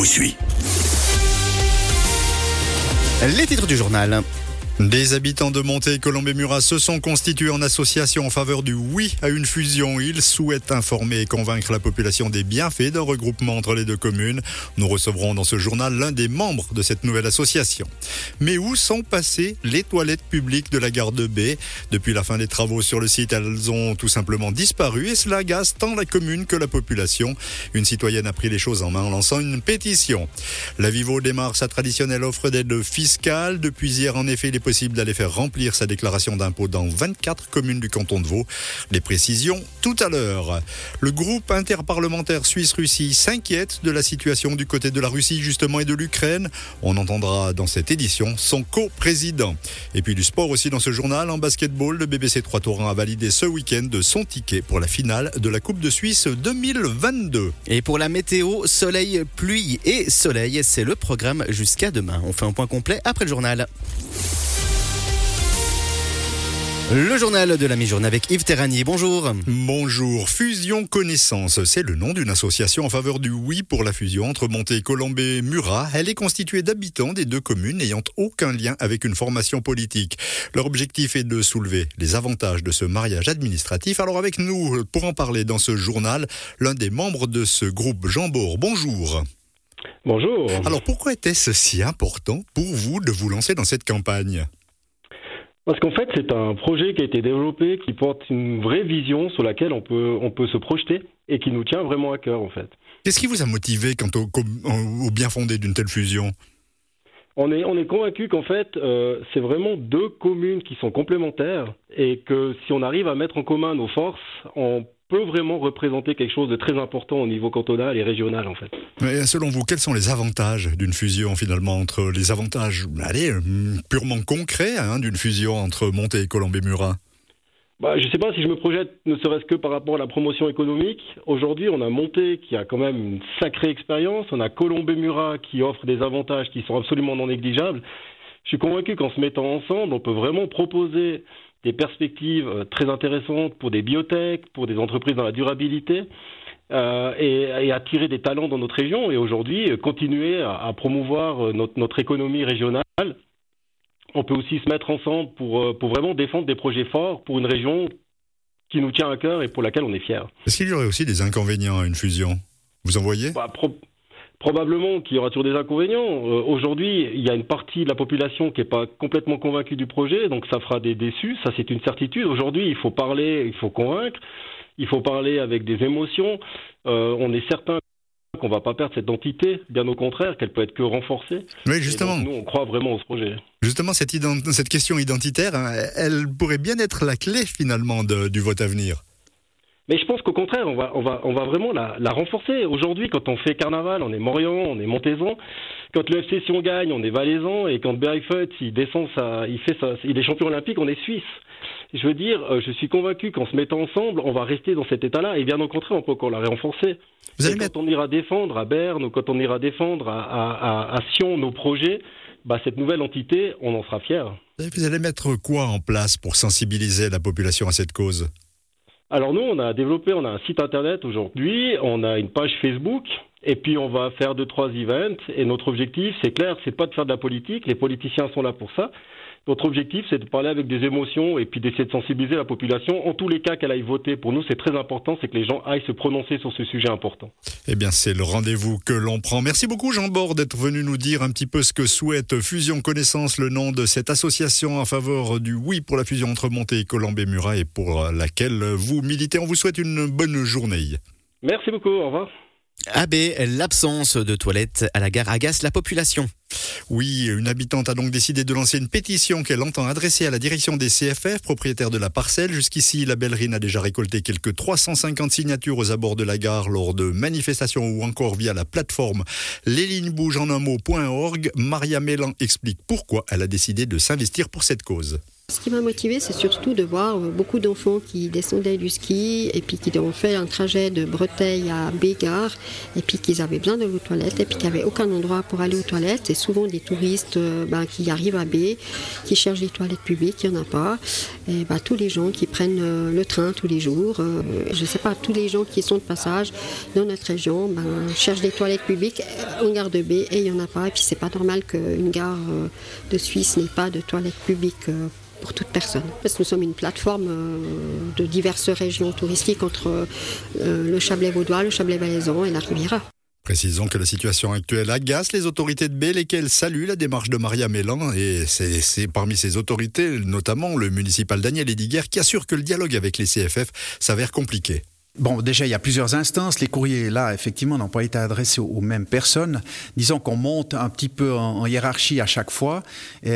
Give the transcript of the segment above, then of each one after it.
suis. Les titres du journal. Des habitants de Montet-Colombey-Murat se sont constitués en association en faveur du oui à une fusion. Ils souhaitent informer et convaincre la population des bienfaits d'un regroupement entre les deux communes. Nous recevrons dans ce journal l'un des membres de cette nouvelle association. Mais où sont passées les toilettes publiques de la gare de Baie ? Depuis la fin des travaux sur le site, elles ont tout simplement disparu et cela agace tant la commune que la population. Une citoyenne a pris les choses en main en lançant une pétition. La Vivo démarre sa traditionnelle offre d'aide fiscale. Depuis hier, en effet, il est possible d'aller faire remplir sa déclaration d'impôt dans 24 communes du canton de Vaud. Les précisions tout à l'heure. Le groupe interparlementaire Suisse-Russie s'inquiète de la situation du côté de la Russie justement et de l'Ukraine. On entendra dans cette édition son co-président. Et puis du sport aussi dans ce journal. En basketball, le BBC Trois-Torrents a validé ce week-end son ticket pour la finale de la Coupe de Suisse 2022. Et pour la météo, soleil, pluie et soleil, c'est le programme jusqu'à demain. On fait un point complet après le journal. Le journal de la mi-journée avec Yves Terranier. Bonjour. Bonjour. Fusion Connaissance, c'est le nom d'une association en faveur du oui pour la fusion entre Montet-Colombey-Murat. Elle est constituée d'habitants des deux communes n'ayant aucun lien avec une formation politique. Leur objectif est de soulever les avantages de ce mariage administratif. Alors avec nous, pour en parler dans ce journal, l'un des membres de ce groupe, Jean Bord. Bonjour. Bonjour. Alors pourquoi était-ce si important pour vous de vous lancer dans cette campagne ? Parce qu'en fait, c'est un projet qui a été développé, qui porte une vraie vision sur laquelle on peut se projeter et qui nous tient vraiment à cœur, en fait. Qu'est-ce qui vous a motivé quant au bien fondé d'une telle fusion ? On est convaincu qu'en fait, c'est vraiment deux communes qui sont complémentaires et que si on arrive à mettre en commun nos forces, on peut vraiment représenter quelque chose de très important au niveau cantonal et régional, en fait. Mais selon vous, quels sont les avantages d'une fusion, finalement, entre les avantages, purement concrets, d'une fusion entre Montet et Colombey-Murat ? Je ne sais pas si je me projette, ne serait-ce que par rapport à la promotion économique. Aujourd'hui, on a Montet qui a quand même une sacrée expérience. On a Colombey-Murat qui offre des avantages qui sont absolument non négligeables. Je suis convaincu qu'en se mettant ensemble, on peut vraiment proposer des perspectives très intéressantes pour des biotech, pour des entreprises dans la durabilité et attirer des talents dans notre région et aujourd'hui continuer à promouvoir notre économie régionale. On peut aussi se mettre ensemble pour vraiment défendre des projets forts pour une région qui nous tient à cœur et pour laquelle on est fiers. Est-ce qu'il y aurait aussi des inconvénients à une fusion ? Vous en voyez ? Probablement qu'il y aura toujours des inconvénients. Aujourd'hui, il y a une partie de la population qui n'est pas complètement convaincue du projet, donc ça fera des déçus, ça c'est une certitude. Aujourd'hui, il faut parler, il faut convaincre, il faut parler avec des émotions. On est certain qu'on ne va pas perdre cette entité, bien au contraire, qu'elle peut être que renforcée. Oui, justement. Donc, nous, on croit vraiment au projet. Justement, cette question identitaire, elle pourrait bien être la clé finalement du vote à venir. Mais je pense qu'au contraire, on va vraiment la renforcer. Aujourd'hui, quand on fait carnaval, on est Morian, on est Montezan. Quand le FC Sion gagne, on est Valaisan. Et quand Berifut, il est champion olympique, on est Suisse. Je veux dire, je suis convaincu qu'en se mettant ensemble, on va rester dans cet état-là. Et bien au contraire, on peut encore la renforcer. Quand on ira défendre à Berne ou quand on ira défendre à Sion nos projets, cette nouvelle entité, on en sera fiers. Vous allez mettre quoi en place pour sensibiliser la population à cette cause ? Alors nous, on a un site internet aujourd'hui, on a une page Facebook, et puis on va faire 2-3 events, et notre objectif, c'est clair, c'est pas de faire de la politique, les politiciens sont là pour ça. Notre objectif, c'est de parler avec des émotions et puis d'essayer de sensibiliser la population. En tous les cas, qu'elle aille voter, pour nous, c'est très important, c'est que les gens aillent se prononcer sur ce sujet important. Eh bien, c'est le rendez-vous que l'on prend. Merci beaucoup, Jean Bord, d'être venu nous dire un petit peu ce que souhaite Fusion Connaissance, le nom de cette association en faveur du oui pour la fusion entre Montet et Colombey-Murat et pour laquelle vous militez. On vous souhaite une bonne journée. Merci beaucoup, au revoir. L'absence de toilettes à la gare agace la population. Oui, une habitante a donc décidé de lancer une pétition qu'elle entend adresser à la direction des CFF, propriétaires de la parcelle. Jusqu'ici, la Bellerine a déjà récolté quelques 350 signatures aux abords de la gare lors de manifestations ou encore via la plateforme leslignesbougesenunmot.org. Maria Mélan explique pourquoi elle a décidé de s'investir pour cette cause. Ce qui m'a motivée, c'est surtout de voir beaucoup d'enfants qui descendaient du ski et puis qui ont fait un trajet de Breteil à Bégard et puis qu'ils avaient besoin d'aller aux toilettes et puis qu'il n'y avait aucun endroit pour aller aux toilettes. Et souvent des touristes qui arrivent à B, qui cherchent des toilettes publiques, il n'y en a pas. Et tous les gens qui prennent le train tous les jours, je ne sais pas, tous les gens qui sont de passage dans notre région cherchent des toilettes publiques en gare de B et il n'y en a pas. Et puis c'est pas normal qu'une gare de Suisse n'ait pas de toilettes publiques pour toute personne. Parce que nous sommes une plateforme de diverses régions touristiques entre le Chablais vaudois, le Chablais valaisan et la Riviera. Précisons que la situation actuelle agace les autorités de B, lesquelles saluent la démarche de Maria Mélan. Et c'est parmi ces autorités, notamment le municipal Daniel Ediger, qui assure que le dialogue avec les CFF s'avère compliqué. Bon, déjà, il y a plusieurs instances. Les courriers, là, effectivement, n'ont pas été adressés aux mêmes personnes. Disons qu'on monte un petit peu en hiérarchie à chaque fois. Et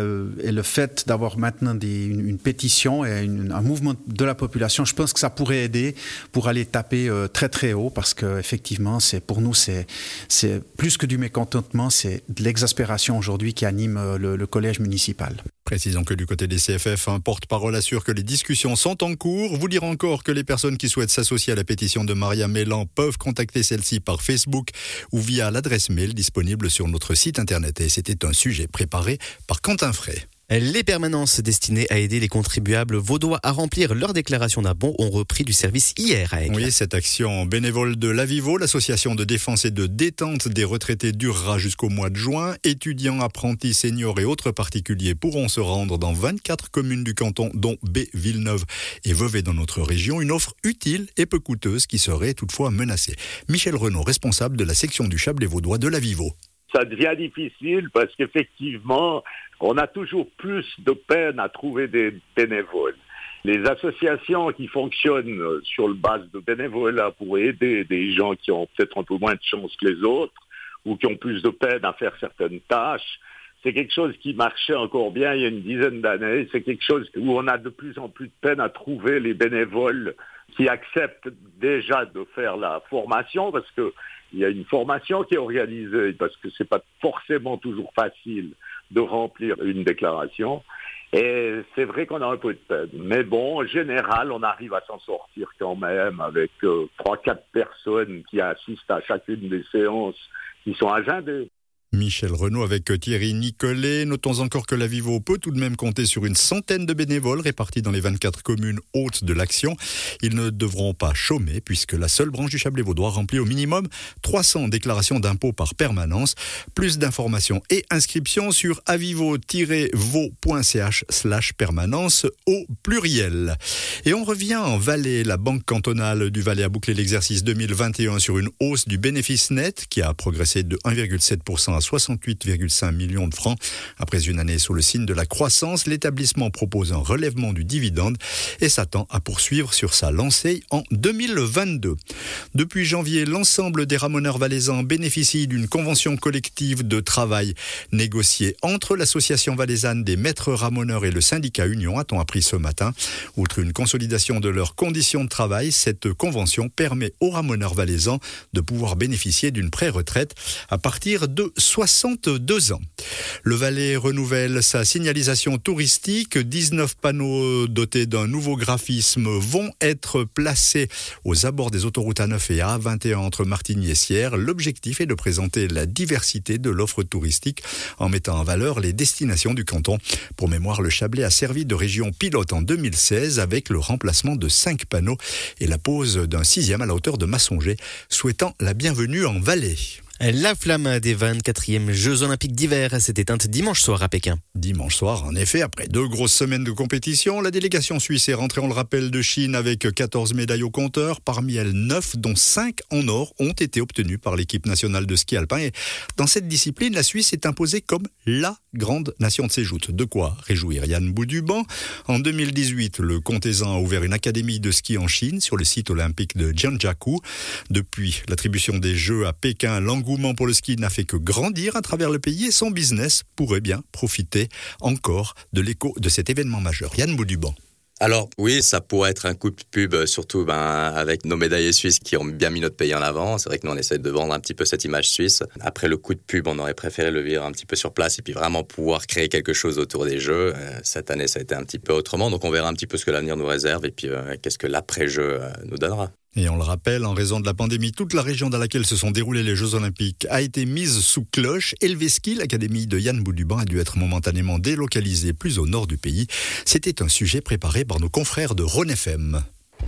le fait d'avoir maintenant une pétition et un mouvement de la population, je pense que ça pourrait aider pour aller taper très, très haut. Parce qu'effectivement, pour nous, c'est plus que du mécontentement, c'est de l'exaspération aujourd'hui qui anime le collège municipal. Précisons que du côté des CFF, un porte-parole assure que les discussions sont en cours. Vous dire encore que les personnes qui souhaitent s'associer à la pétition de Maria Mélan peuvent contacter celle-ci par Facebook ou via l'adresse mail disponible sur notre site internet. Et c'était un sujet préparé par Quentin Frey. Les permanences destinées à aider les contribuables vaudois à remplir leur déclaration d'impôt ont repris du service hier à Aigle. Oui, cette action bénévole de l'Avivo, l'association de défense et de détente des retraités, durera jusqu'au mois de juin. Étudiants, apprentis, seniors et autres particuliers pourront se rendre dans 24 communes du canton, dont B, Villeneuve et Vevey dans notre région. Une offre utile et peu coûteuse qui serait toutefois menacée. Michel Renaud, responsable de la section du Chablais vaudois de l'Avivo. Ça devient difficile parce qu'effectivement, on a toujours plus de peine à trouver des bénévoles. Les associations qui fonctionnent sur le base de bénévolat pour aider des gens qui ont peut-être un peu moins de chance que les autres ou qui ont plus de peine à faire certaines tâches, c'est quelque chose qui marchait encore bien il y a une dizaine d'années. C'est quelque chose où on a de plus en plus de peine à trouver les bénévoles qui acceptent déjà de faire la formation parce que il y a une formation qui est organisée parce que c'est pas forcément toujours facile de remplir une déclaration. Et c'est vrai qu'on a un peu de peine. Mais bon, en général, on arrive à s'en sortir quand même avec 3-4 personnes qui assistent à chacune des séances qui sont agendées. Michel Renaud avec Thierry Nicolet. Notons encore que l'Avivo peut tout de même compter sur une centaine de bénévoles répartis dans les 24 communes hôtes de l'action. Ils ne devront pas chômer puisque la seule branche du Chablais vaudois remplit au minimum 300 déclarations d'impôts par permanence. Plus d'informations et inscriptions sur avivo-vau.ch/permanence au pluriel. Et on revient en Valais. La Banque cantonale du Valais a bouclé l'exercice 2021 sur une hausse du bénéfice net qui a progressé de 1,7% à 68,5 millions de francs. Après une année sous le signe de la croissance, l'établissement propose un relèvement du dividende et s'attend à poursuivre sur sa lancée en 2022. Depuis janvier, l'ensemble des ramoneurs valaisans bénéficient d'une convention collective de travail négociée entre l'association valaisanne des maîtres ramoneurs et le syndicat Union, a-t-on appris ce matin. Outre une consolidation de leurs conditions de travail, cette convention permet aux ramoneurs valaisans de pouvoir bénéficier d'une pré-retraite à partir de 62 ans. Le Valais renouvelle sa signalisation touristique. 19 panneaux dotés d'un nouveau graphisme vont être placés aux abords des autoroutes A9 et A21 entre Martigny et Sierre. L'objectif est de présenter la diversité de l'offre touristique en mettant en valeur les destinations du canton. Pour mémoire, le Chablais a servi de région pilote en 2016 avec le remplacement de 5 panneaux et la pose d'un 6e à la hauteur de Massonger, souhaitant la bienvenue en Valais. La flamme des 24e Jeux Olympiques d'hiver s'est éteinte dimanche soir à Pékin. Dimanche soir, en effet, après 2 grosses semaines de compétition, la délégation suisse est rentrée, on le rappelle, de Chine avec 14 médailles au compteur. Parmi elles, 9, dont 5 en or, ont été obtenues par l'équipe nationale de ski alpin. Et dans cette discipline, la Suisse est imposée comme la grande nation de ses joutes. De quoi réjouir Yann Bouduban. En 2018, le Contaisan a ouvert une académie de ski en Chine sur le site olympique de Jiangjakou. Depuis l'attribution des Jeux à Pékin, l'engouement pour le ski n'a fait que grandir à travers le pays et son business pourrait bien profiter encore de l'écho de cet événement majeur. Yann Bouduban. Alors oui, ça pourrait être un coup de pub, surtout avec nos médaillés suisses qui ont bien mis notre pays en avant. C'est vrai que nous on essaie de vendre un petit peu cette image suisse. Après le coup de pub, on aurait préféré le vivre un petit peu sur place et puis vraiment pouvoir créer quelque chose autour des Jeux. Cette année ça a été un petit peu autrement, donc on verra un petit peu ce que l'avenir nous réserve et puis qu'est-ce que l'après-jeu nous donnera. Et on le rappelle, en raison de la pandémie, toute la région dans laquelle se sont déroulés les Jeux Olympiques a été mise sous cloche. Helveski, l'académie de Yann Bouduban, a dû être momentanément délocalisée plus au nord du pays. C'était un sujet préparé par nos confrères de Rhône FM.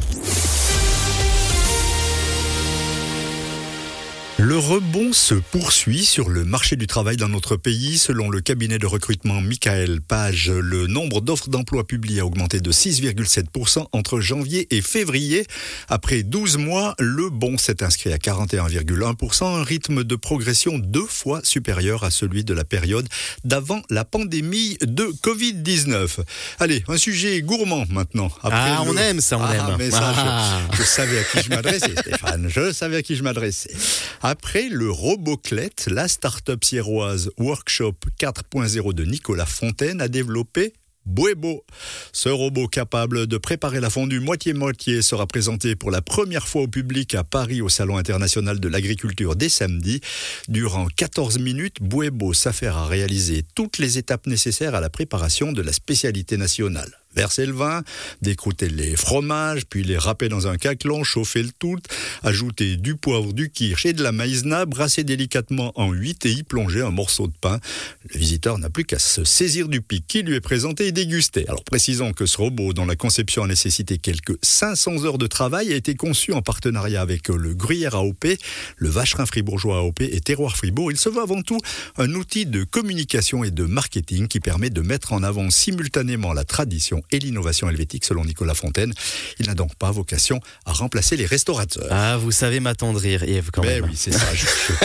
Le rebond se poursuit sur le marché du travail dans notre pays. Selon le cabinet de recrutement Michael Page, le nombre d'offres d'emploi publiées a augmenté de 6,7% entre janvier et février. Après 12 mois, le bond s'est inscrit à 41,1%, un rythme de progression 2 fois supérieur à celui de la période d'avant la pandémie de Covid-19. Allez, un sujet gourmand maintenant. On aime ça, on aime. Mais ça, je savais à qui je m'adressais, Stéphane. Je savais à qui je m'adressais. Après le Roboclette, la start-up sierroise Workshop 4.0 de Nicolas Fontaine a développé Bouebo. Ce robot capable de préparer la fondue moitié-moitié sera présenté pour la première fois au public à Paris au Salon international de l'agriculture dès samedi. Durant 14 minutes, Bouebo s'affaire à réaliser toutes les étapes nécessaires à la préparation de la spécialité nationale. Verser le vin, décrouter les fromages, puis les râper dans un caclon, chauffer le tout, ajouter du poivre, du kirsch et de la maïzena, brasser délicatement en 8 et y plonger un morceau de pain. Le visiteur n'a plus qu'à se saisir du pic qui lui est présenté et déguster. Alors précisons que ce robot, dont la conception a nécessité quelques 500 heures de travail, a été conçu en partenariat avec le Gruyère AOP, le Vacherin Fribourgeois AOP et Terroir Fribourg. Il se veut avant tout un outil de communication et de marketing qui permet de mettre en avant simultanément la tradition et l'innovation helvétique, selon Nicolas Fontaine. Il n'a donc pas vocation à remplacer les restaurateurs. Ah, vous savez m'attendrir, Yves, quand même. Oui, c'est ça.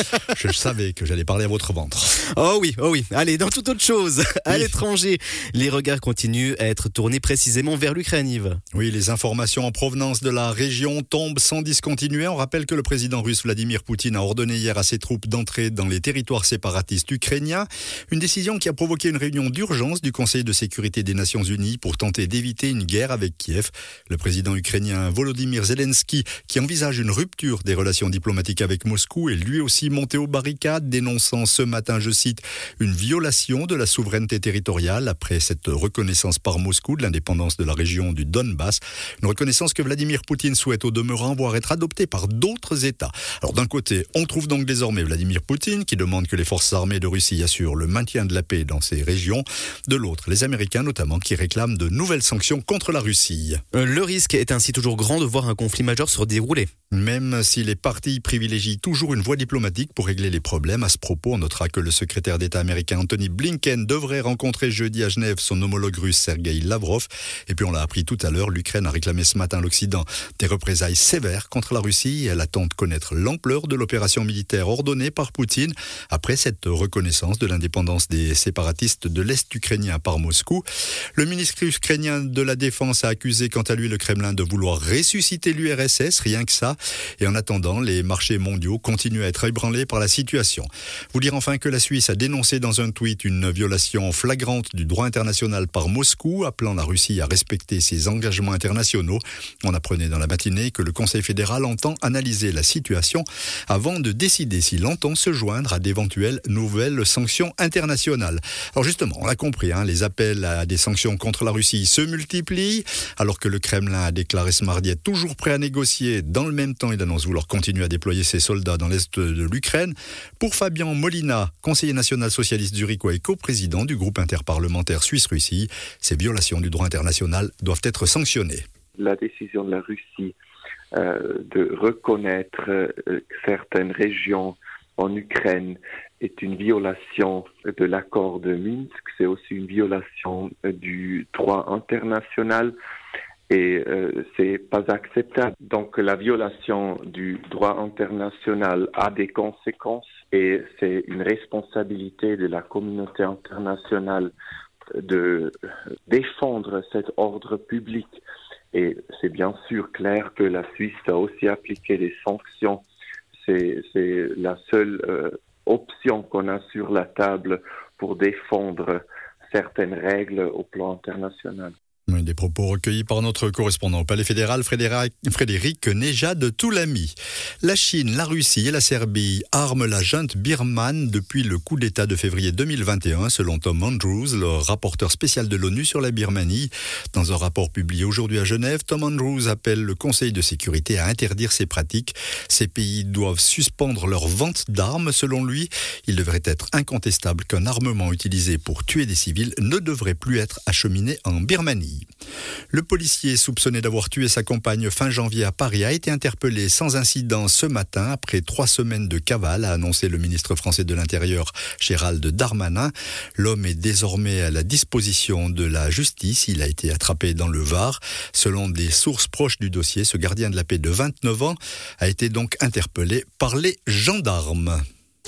Je savais que j'allais parler à votre ventre. Oh oui. Allez, dans toute autre chose, à l'étranger, les regards continuent à être tournés précisément vers l'Ukraine, Yves. Oui, les informations en provenance de la région tombent sans discontinuer. On rappelle que le président russe Vladimir Poutine a ordonné hier à ses troupes d'entrer dans les territoires séparatistes ukrainiens. Une décision qui a provoqué une réunion d'urgence du Conseil de sécurité des Nations Unies pour tenter d'éviter une guerre avec Kiev. Le président ukrainien Volodymyr Zelensky, qui envisage une rupture des relations diplomatiques avec Moscou, est lui aussi monté aux barricades, dénonçant ce matin, je cite, une violation de la souveraineté territoriale après cette reconnaissance par Moscou de l'indépendance de la région du Donbass. Une reconnaissance que Vladimir Poutine souhaite au demeurant voir être adoptée par d'autres États. Alors d'un côté, on trouve donc désormais Vladimir Poutine qui demande que les forces armées de Russie assurent le maintien de la paix dans ces régions. De l'autre, les Américains notamment qui réclament de nouvelles sanctions contre la Russie. Le risque est ainsi toujours grand de voir un conflit majeur se dérouler. Même si les partis privilégient toujours une voie diplomatique pour régler les problèmes, à ce propos, on notera que le secrétaire d'État américain Anthony Blinken devrait rencontrer jeudi à Genève son homologue russe Sergueï Lavrov. Et puis on l'a appris tout à l'heure, l'Ukraine a réclamé ce matin à l'Occident des représailles sévères contre la Russie. Elle attend de connaître l'ampleur de l'opération militaire ordonnée par Poutine après cette reconnaissance de l'indépendance des séparatistes de l'Est ukrainien par Moscou. Le ministre ukrainien de la Défense a accusé quant à lui le Kremlin de vouloir ressusciter l'URSS, rien que ça. Et en attendant, les marchés mondiaux continuent à être ébranlés par la situation. Vous dire enfin que la Suisse a dénoncé dans un tweet une violation flagrante du droit international par Moscou, appelant la Russie à respecter ses engagements internationaux. On apprenait dans la matinée que le Conseil fédéral entend analyser la situation avant de décider s'il entend se joindre à d'éventuelles nouvelles sanctions internationales. Alors justement, on l'a compris, les appels à des sanctions contre la Russie se multiplient, alors que le Kremlin a déclaré ce mardi être toujours prêt à négocier. Dans le même temps, il annonce vouloir continuer à déployer ses soldats dans l'est de l'Ukraine. Pour Fabien Molina, conseiller national socialiste zurichois et coprésident du groupe interparlementaire Suisse-Russie, ces violations du droit international doivent être sanctionnées. La décision de la Russie de reconnaître certaines régions en Ukraine est une violation de l'accord de Minsk, c'est aussi une violation du droit international et c'est pas acceptable. Donc la violation du droit international a des conséquences et c'est une responsabilité de la communauté internationale de défendre cet ordre public. Et c'est bien sûr clair que la Suisse a aussi appliqué des sanctions. C'est la seule option qu'on a sur la table pour défendre certaines règles au plan international. Des propos recueillis par notre correspondant au Palais fédéral, Frédéric Nejad Toulami. La Chine, la Russie et la Serbie arment la junte birmane depuis le coup d'État de février 2021, selon Tom Andrews, le rapporteur spécial de l'ONU sur la Birmanie. Dans un rapport publié aujourd'hui à Genève, Tom Andrews appelle le Conseil de sécurité à interdire ces pratiques. Ces pays doivent suspendre leur vente d'armes, selon lui. Il devrait être incontestable qu'un armement utilisé pour tuer des civils ne devrait plus être acheminé en Birmanie. Le policier soupçonné d'avoir tué sa compagne fin janvier à Paris a été interpellé sans incident ce matin après 3 semaines de cavale, a annoncé le ministre français de l'Intérieur Gérald Darmanin. L'homme est désormais à la disposition de la justice. Il a été attrapé dans le Var. Selon des sources proches du dossier, ce gardien de la paix de 29 ans a été donc interpellé par les gendarmes.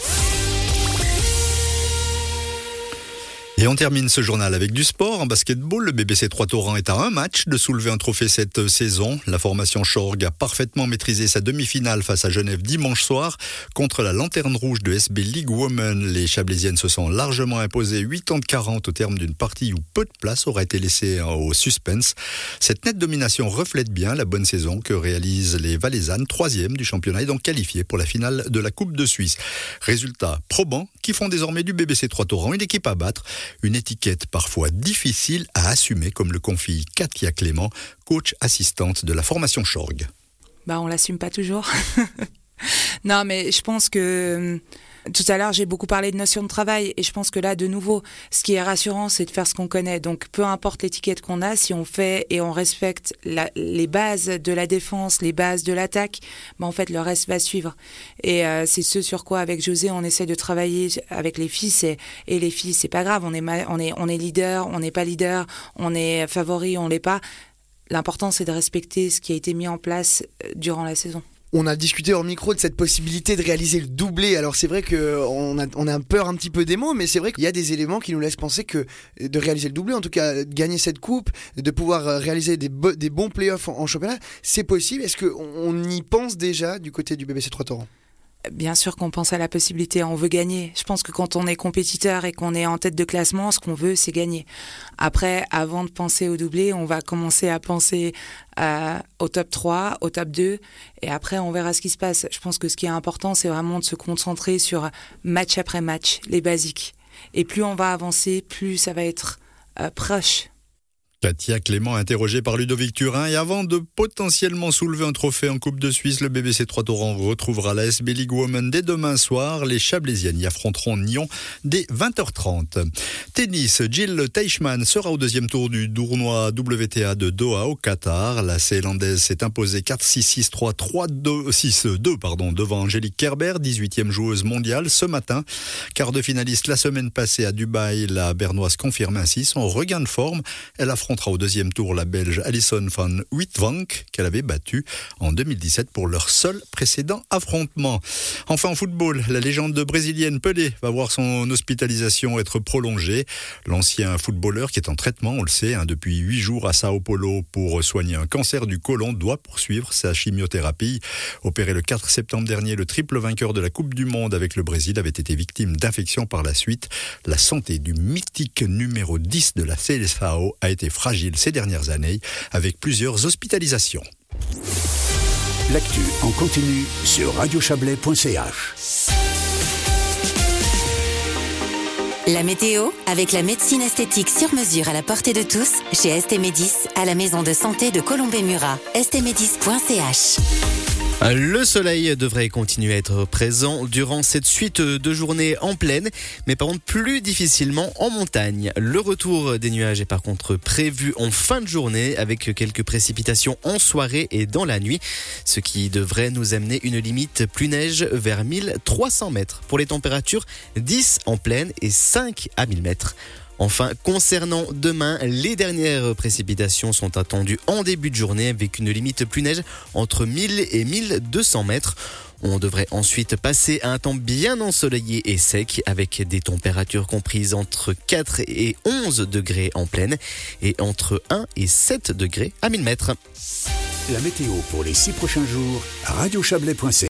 Et on termine ce journal avec du sport. En basketball, le BBC Trois-Torrents est à un match de soulever un trophée cette saison. La formation Chorg a parfaitement maîtrisé sa demi-finale face à Genève dimanche soir. Contre la Lanterne Rouge de SB League Women, les Chablaisiennes se sont largement imposées 80-40 au terme d'une partie où peu de place aurait été laissée au suspense. Cette nette domination reflète bien la bonne saison que réalisent les Valaisannes, 3e du championnat et donc qualifiées pour la finale de la Coupe de Suisse. Résultat probant qui font désormais du BBC Trois-Torrents une équipe à battre. Une étiquette parfois difficile à assumer, comme le confie Katia Clément, coach assistante de la formation Chorg. On l'assume pas toujours. Non, mais je pense que tout à l'heure, j'ai beaucoup parlé de notion de travail et je pense que là, de nouveau, ce qui est rassurant, c'est de faire ce qu'on connaît. Donc, peu importe l'étiquette qu'on a, si on fait et on respecte les bases de la défense, les bases de l'attaque, en fait, le reste va suivre. Et c'est ce sur quoi, avec José, on essaie de travailler avec les filles. Et les filles, c'est pas grave, on est leader, on n'est pas leader, on est favori, on l'est pas. L'important, c'est de respecter ce qui a été mis en place durant la saison. On a discuté hors micro de cette possibilité de réaliser le doublé. Alors c'est vrai qu'on a peur un petit peu des mots, mais c'est vrai qu'il y a des éléments qui nous laissent penser que de réaliser le doublé, en tout cas de gagner cette coupe, de pouvoir réaliser des bons playoffs en championnat, c'est possible. Est-ce qu'on y pense déjà du côté du BBC Trois-Torrents ? Bien sûr qu'on pense à la possibilité, on veut gagner. Je pense que quand on est compétiteur et qu'on est en tête de classement, ce qu'on veut, c'est gagner. Après, avant de penser au doublé, on va commencer à penser au top 3, au top 2, et après, on verra ce qui se passe. Je pense que ce qui est important, c'est vraiment de se concentrer sur match après match, les basiques. Et plus on va avancer, plus ça va être proche. Katia Clément, interrogée par Ludovic Turin. Et avant de potentiellement soulever un trophée en Coupe de Suisse, le BBC Trois-Torrents retrouvera la SB League Women dès demain soir. Les Chablaisiennes y affronteront Nyon dès 20h30. Tennis, Jill Teichmann sera au deuxième tour du tournoi WTA de Doha au Qatar. La Zélandaise s'est imposée 4-6, 6-3, 3-2, 6-2 devant Angélique Kerber, 18e joueuse mondiale ce matin. Quart de finaliste la semaine passée à Dubaï, la Bernoise confirme ainsi son regain de forme. Elle affrontera au deuxième tour la Belge Alison van Uytvanck qu'elle avait battue en 2017 pour leur seul précédent affrontement. Enfin en football, la légende brésilienne Pelé va voir son hospitalisation être prolongée. L'ancien footballeur qui est en traitement, on le sait, depuis 8 jours à Sao Paulo pour soigner un cancer du côlon doit poursuivre sa chimiothérapie. Opéré le 4 septembre dernier, le triple vainqueur de la Coupe du Monde avec le Brésil avait été victime d'infections par la suite. La santé du mythique numéro 10 de la Seleção a été fragile ces dernières années, avec plusieurs hospitalisations. L'actu en continu sur radiochablais.ch. La météo, avec la médecine esthétique sur mesure à la portée de tous, chez STMedis, à la maison de santé de Colombey-Murat. stmedis.ch. Le soleil devrait continuer à être présent durant cette suite de journées en plaine, mais par contre plus difficilement en montagne. Le retour des nuages est par contre prévu en fin de journée avec quelques précipitations en soirée et dans la nuit, ce qui devrait nous amener une limite plus neige vers 1300 mètres. Pour les températures, 10 en plaine et 5 à 1000 mètres. Enfin, concernant demain, les dernières précipitations sont attendues en début de journée avec une limite plus neige entre 1000 et 1200 mètres. On devrait ensuite passer à un temps bien ensoleillé et sec avec des températures comprises entre 4 et 11 degrés en plaine et entre 1 et 7 degrés à 1000 mètres. La météo pour les 6 prochains jours, radiochablais.ch.